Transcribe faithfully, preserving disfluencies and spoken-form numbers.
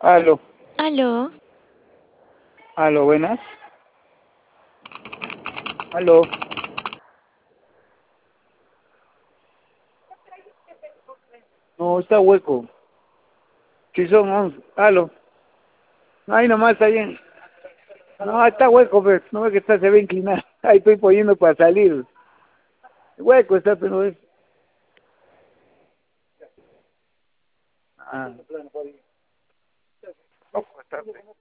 Aló, Aló, aló, buenas. Aló, no, está hueco. Si son once. Aló, ahí nomás está bien. No, está hueco, pero no ve que está, se ve inclinado. Ahí estoy poniendo para salir. Hueco está, pero es. Ah. Ojo, está.